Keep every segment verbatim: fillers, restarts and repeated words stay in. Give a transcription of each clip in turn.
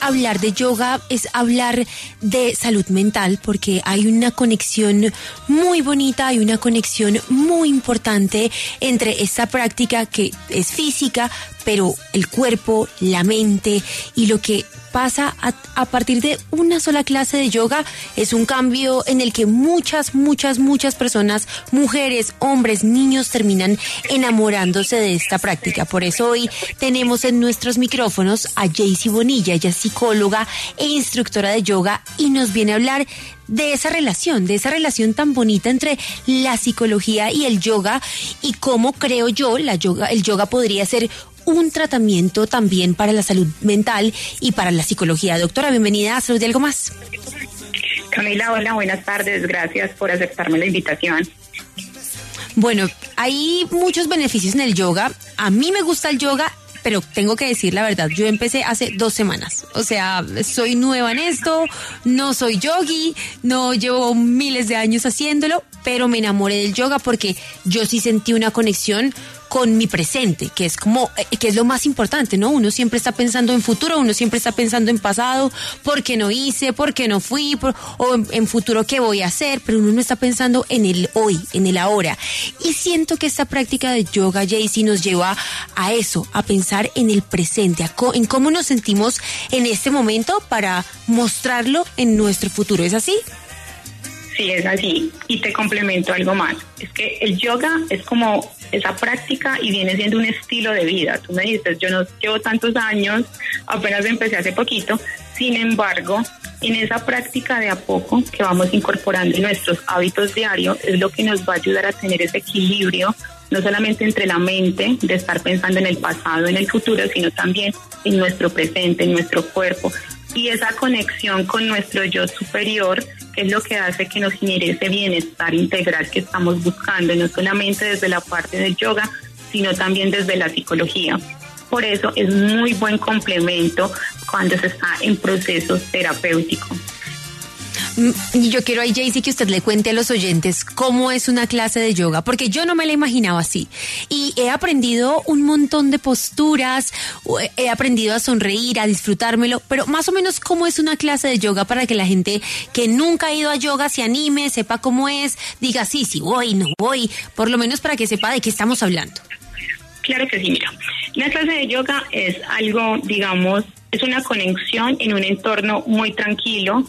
hablar de yoga es hablar de salud mental, porque hay una conexión muy bonita, hay una conexión muy importante entre esta práctica que es física, pero el cuerpo, la mente y lo que pasa a, a partir de una sola clase de yoga es un cambio en el que muchas, muchas, muchas personas, mujeres, hombres, niños terminan enamorándose de esta práctica. Por eso hoy tenemos en nuestros micrófonos a Jaycee Bonilla. Ella es psicóloga e instructora de yoga y nos viene a hablar de esa relación, de esa relación tan bonita entre la psicología y el yoga y cómo creo yo la yoga, el yoga podría ser un tratamiento también para la salud mental y para la psicología. Doctora, bienvenida a Salud y Algo Más. Camila, hola, buenas tardes. Gracias por aceptarme la invitación. Bueno, hay muchos beneficios en el yoga. A mí me gusta el yoga, pero tengo que decir la verdad, yo empecé hace dos semanas. O sea, soy nueva en esto, no soy yogi, no llevo miles de años haciéndolo, pero me enamoré del yoga porque yo sí sentí una conexión con mi presente, que es como, que es lo más importante, ¿no? Uno siempre está pensando en futuro, uno siempre está pensando en pasado, ¿por qué no hice? ¿Por qué no fui? Por, o en, en futuro, ¿qué voy a hacer? Pero uno no está pensando en el hoy, en el ahora. Y siento que esta práctica de yoga, Jaycee, nos lleva a eso, a pensar en el presente, a co- en cómo nos sentimos en este momento para mostrarlo en nuestro futuro. ¿Es así? Sí, es así. Y te complemento algo más. Es que el yoga es como esa práctica y viene siendo un estilo de vida. Tú me dices, yo no llevo tantos años, apenas empecé hace poquito. Sin embargo, en esa práctica de a poco que vamos incorporando en nuestros hábitos diarios es lo que nos va a ayudar a tener ese equilibrio, no solamente entre la mente, de estar pensando en el pasado, en el futuro, sino también en nuestro presente, en nuestro cuerpo. Y esa conexión con nuestro yo superior, que es lo que hace que nos genere ese bienestar integral que estamos buscando, no solamente desde la parte del yoga, sino también desde la psicología. Por eso es muy buen complemento cuando se está en procesos terapéuticos. Y yo quiero ahí, Jaycee, que usted le cuente a los oyentes cómo es una clase de yoga, porque yo no me la imaginaba así. Y he aprendido un montón de posturas, he aprendido a sonreír, a disfrutármelo, pero más o menos cómo es una clase de yoga para que la gente que nunca ha ido a yoga se anime, sepa cómo es, diga sí, sí voy, no voy, por lo menos para que sepa de qué estamos hablando. Claro que sí, mira. La clase de yoga es algo, digamos, es una conexión en un entorno muy tranquilo,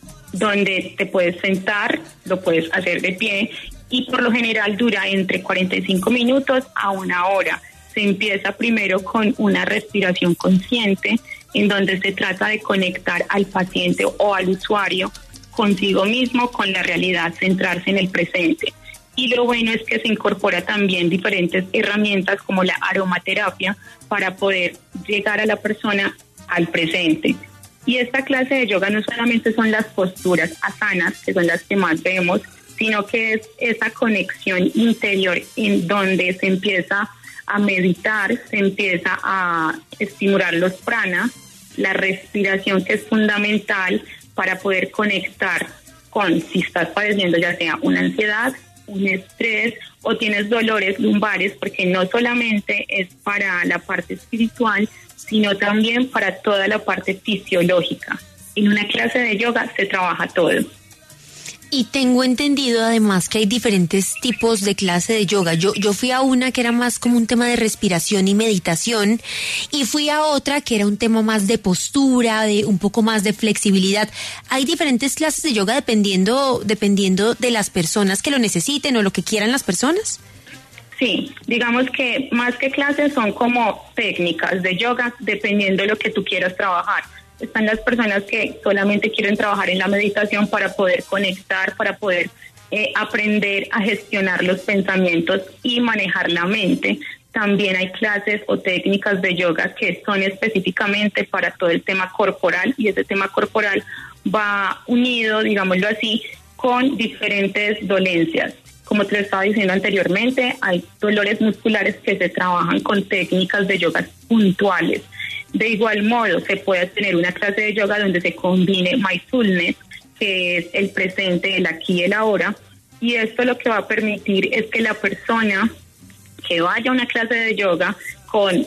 donde te puedes sentar, lo puedes hacer de pie y por lo general dura entre cuarenta y cinco minutos a una hora. Se empieza primero con una respiración consciente en donde se trata de conectar al paciente o al usuario consigo mismo, con la realidad, centrarse en el presente. Y lo bueno es que se incorpora también diferentes herramientas como la aromaterapia para poder llegar a la persona al presente. Y esta clase de yoga no solamente son las posturas asanas, que son las que más vemos, sino que es esa conexión interior en donde se empieza a meditar, se empieza a estimular los pranas, la respiración, que es fundamental para poder conectar con, si estás padeciendo ya sea una ansiedad, un estrés o tienes dolores lumbares, porque no solamente es para la parte espiritual, sino también para toda la parte fisiológica. En una clase de yoga se trabaja todo. Y tengo entendido además que hay diferentes tipos de clase de yoga. Yo, yo fui a una que era más como un tema de respiración y meditación, y fui a otra que era un tema más de postura, de un poco más de flexibilidad. Hay diferentes clases de yoga dependiendo, dependiendo de las personas que lo necesiten o lo que quieran las personas. Sí, digamos que más que clases son como técnicas de yoga, dependiendo de lo que tú quieras trabajar. Están las personas que solamente quieren trabajar en la meditación para poder conectar, para poder eh, aprender a gestionar los pensamientos y manejar la mente. También hay clases o técnicas de yoga que son específicamente para todo el tema corporal, y ese tema corporal va unido, digámoslo así, con diferentes dolencias. Como te lo estaba diciendo anteriormente, hay dolores musculares que se trabajan con técnicas de yoga puntuales. De igual modo, se puede tener una clase de yoga donde se combine mindfulness, que es el presente, el aquí y el ahora, y esto lo que va a permitir es que la persona que vaya a una clase de yoga con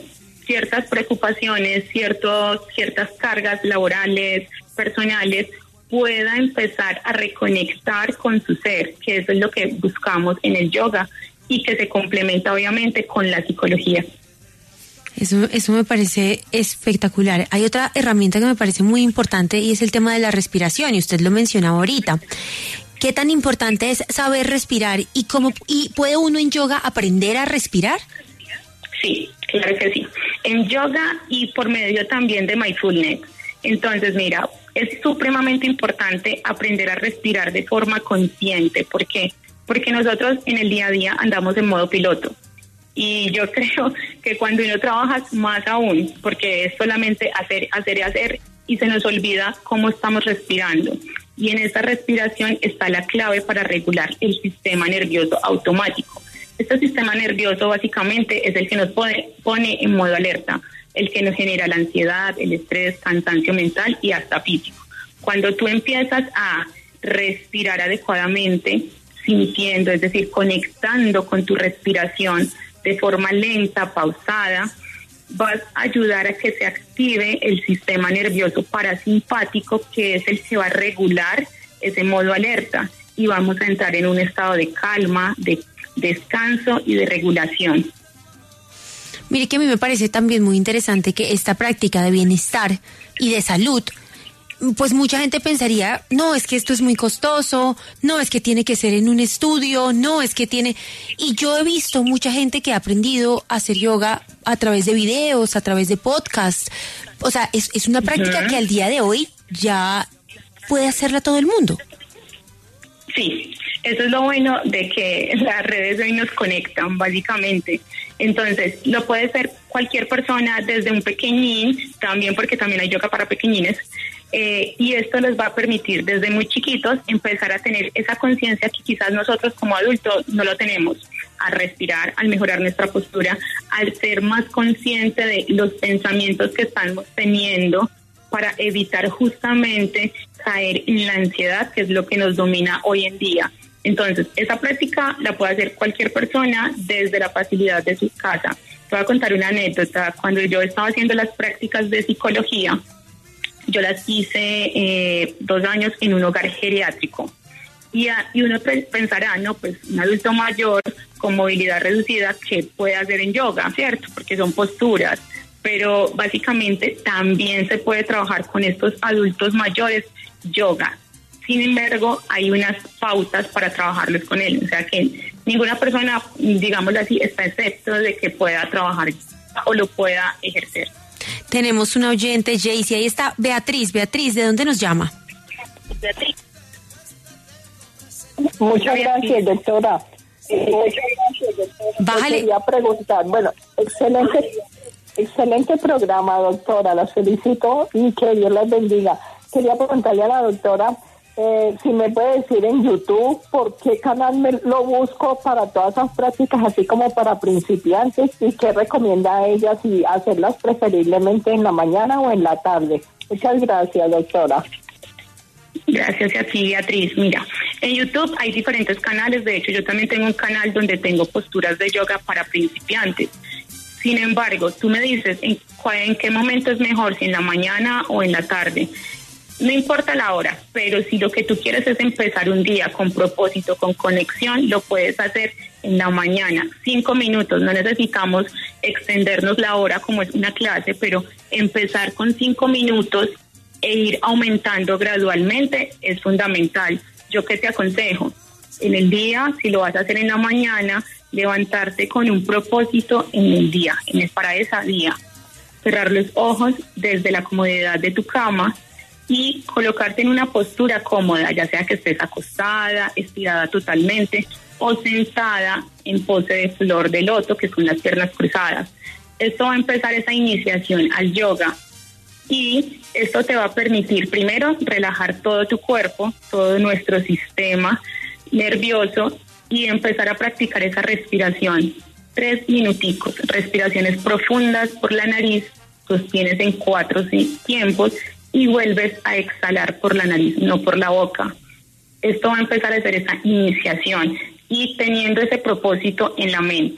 ciertas preocupaciones, ciertos, ciertas cargas laborales, personales, pueda empezar a reconectar con su ser, que eso es lo que buscamos en el yoga y que se complementa obviamente con la psicología. Eso, eso me parece espectacular. Hay otra herramienta que me parece muy importante y es el tema de la respiración, y usted lo mencionaba ahorita. ¿Qué tan importante es saber respirar y cómo y puede uno en yoga aprender a respirar? Sí, claro que sí. En yoga y por medio también de mindfulness. Entonces, mira, es supremamente importante aprender a respirar de forma consciente. ¿Por qué? Porque nosotros en el día a día andamos en modo piloto. Y yo creo que cuando uno trabaja más aún, porque es solamente hacer, hacer y hacer, y se nos olvida cómo estamos respirando. Y en esa respiración está la clave para regular el sistema nervioso automático. Este sistema nervioso básicamente es el que nos pone, pone en modo alerta, el que nos genera la ansiedad, el estrés, cansancio mental y hasta físico. Cuando tú empiezas a respirar adecuadamente, sintiendo, es decir, conectando con tu respiración de forma lenta, pausada, vas a ayudar a que se active el sistema nervioso parasimpático, que es el que va a regular ese modo alerta, y vamos a entrar en un estado de calma, de descanso y de regulación. Mire que a mí me parece también muy interesante que esta práctica de bienestar y de salud, pues mucha gente pensaría, no, es que esto es muy costoso, no, es que tiene que ser en un estudio, no, es que tiene... Y yo he visto mucha gente que ha aprendido a hacer yoga a través de videos, a través de podcasts. O sea, es, es una práctica uh-huh. que al día de hoy ya puede hacerla todo el mundo. Sí, eso es lo bueno de que las redes hoy nos conectan, básicamente. Entonces, lo puede hacer cualquier persona, desde un pequeñín, también porque también hay yoga para pequeñines, eh, y esto les va a permitir desde muy chiquitos empezar a tener esa conciencia que quizás nosotros como adultos no lo tenemos, a respirar, al mejorar nuestra postura, al ser más consciente de los pensamientos que estamos teniendo, para evitar justamente caer en la ansiedad, que es lo que nos domina hoy en día. Entonces, esa práctica la puede hacer cualquier persona desde la facilidad de su casa. Te voy a contar una anécdota. Cuando yo estaba haciendo las prácticas de psicología, yo las hice eh, dos años en un hogar geriátrico. Y, a, y uno pensará, no, pues un adulto mayor con movilidad reducida, ¿qué puede hacer en yoga? ¿Cierto? Porque son posturas. Pero básicamente también se puede trabajar con estos adultos mayores yoga. Sin embargo, hay unas pautas para trabajarlos con él. O sea que ninguna persona, digámoslo así, está excepto de que pueda trabajar o lo pueda ejercer. Tenemos una oyente, Jaycee, ahí está Beatriz. Beatriz, ¿de dónde nos llama? Beatriz. Muchas gracias, doctora. Eh, muchas gracias, doctora. Bájale. Quería preguntar, bueno, excelente, excelente programa, doctora, la felicito y que Dios les bendiga. Quería preguntarle a la doctora eh, si me puede decir en YouTube por qué canal me lo busco para todas esas prácticas, así como para principiantes, y qué recomienda a ella, si hacerlas preferiblemente en la mañana o en la tarde. Muchas gracias, doctora. Gracias a ti, Beatriz. Mira, en YouTube hay diferentes canales. De hecho, yo también tengo un canal donde tengo posturas de yoga para principiantes. Sin embargo, tú me dices en, en qué momento es mejor, si en la mañana o en la tarde. No importa la hora, pero si lo que tú quieres es empezar un día con propósito, con conexión, lo puedes hacer en la mañana. Cinco minutos, no necesitamos extendernos la hora como es una clase, pero empezar con cinco minutos e ir aumentando gradualmente es fundamental. ¿Yo qué te aconsejo? En el día, si lo vas a hacer en la mañana, levantarte con un propósito en el día, en el para ese día. Cerrar los ojos desde la comodidad de tu cama y colocarte en una postura cómoda, ya sea que estés acostada, estirada totalmente o sentada en pose de flor de loto, que son las piernas cruzadas. Esto va a empezar esa iniciación al yoga y esto te va a permitir primero relajar todo tu cuerpo, todo nuestro sistema nervioso y empezar a practicar esa respiración. Tres minuticos, respiraciones profundas por la nariz, sostienes en cuatro tiempos y vuelves a exhalar por la nariz, no por la boca. Esto va a empezar a hacer esa iniciación y teniendo ese propósito en la mente.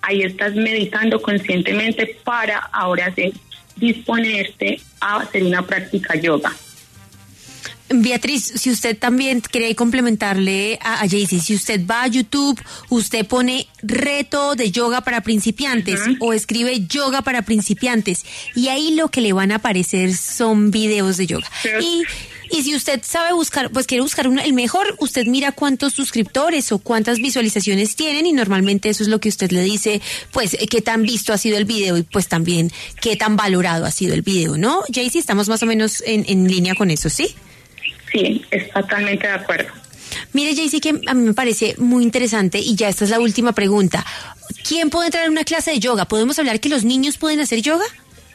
ahí estás meditando conscientemente para ahora hacer, disponerte a hacer una práctica yoga. Beatriz, si usted también quiere complementarle a, a Jaycee, si usted va a YouTube, usted pone reto de yoga para principiantes uh-huh. o escribe yoga para principiantes y ahí lo que le van a aparecer son videos de yoga. Pero, y, y si usted sabe buscar, pues quiere buscar uno, el mejor, usted mira cuántos suscriptores o cuántas visualizaciones tienen y normalmente eso es lo que usted le dice, pues qué tan visto ha sido el video y pues también qué tan valorado ha sido el video, ¿no? Jaycee, estamos más o menos en, en línea con eso, ¿sí? Sí, es totalmente de acuerdo. Mire, Jaycee, que a mí me parece muy interesante y ya esta es la última pregunta. ¿Quién puede entrar en una clase de yoga? ¿Podemos hablar que los niños pueden hacer yoga?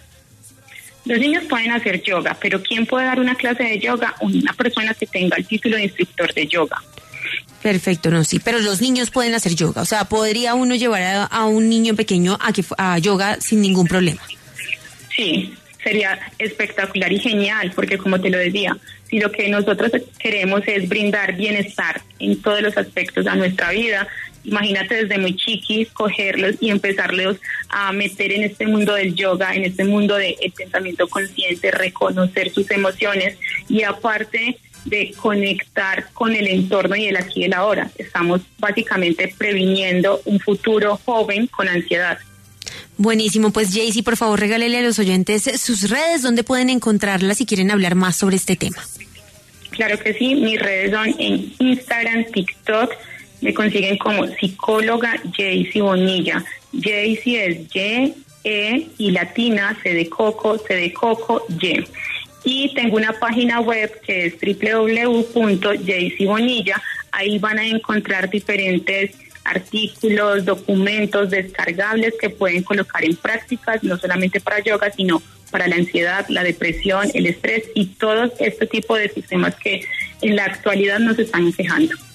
Los niños pueden hacer yoga, pero ¿quién puede dar una clase de yoga? Una persona que tenga el título de instructor de yoga. Perfecto, no, sí, pero los niños pueden hacer yoga. O sea, ¿podría uno llevar a, a un niño pequeño a, que, a yoga sin ningún problema? Sí, sería espectacular y genial, porque como te lo decía, si lo que nosotros queremos es brindar bienestar en todos los aspectos de nuestra vida, imagínate desde muy chiquis cogerlos y empezarlos a meter en este mundo del yoga, en este mundo del pensamiento consciente, reconocer sus emociones y aparte de conectar con el entorno y el aquí y el ahora. Estamos básicamente previniendo un futuro joven con ansiedad. Buenísimo, pues Jaycee, por favor, regálele a los oyentes sus redes, donde pueden encontrarlas si quieren hablar más sobre este tema. Claro que sí, mis redes son en Instagram, TikTok, me consiguen como psicóloga Jaycee Bonilla. Jaycee es Y, E y latina, C de coco, C de coco, Y. Y tengo una página web que es doble u doble u doble u punto jaycee bonilla, ahí van a encontrar diferentes artículos, documentos descargables que pueden colocar en prácticas, no solamente para yoga, sino para la ansiedad, la depresión, el estrés y todo este tipo de sistemas que en la actualidad nos están quejando.